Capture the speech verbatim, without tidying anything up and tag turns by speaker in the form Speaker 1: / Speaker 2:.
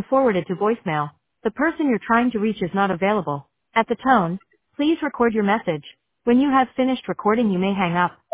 Speaker 1: forwarded to voicemail. The person you're trying to reach is not available. At the tone, please record your message. When you have finished recording, you may hang up.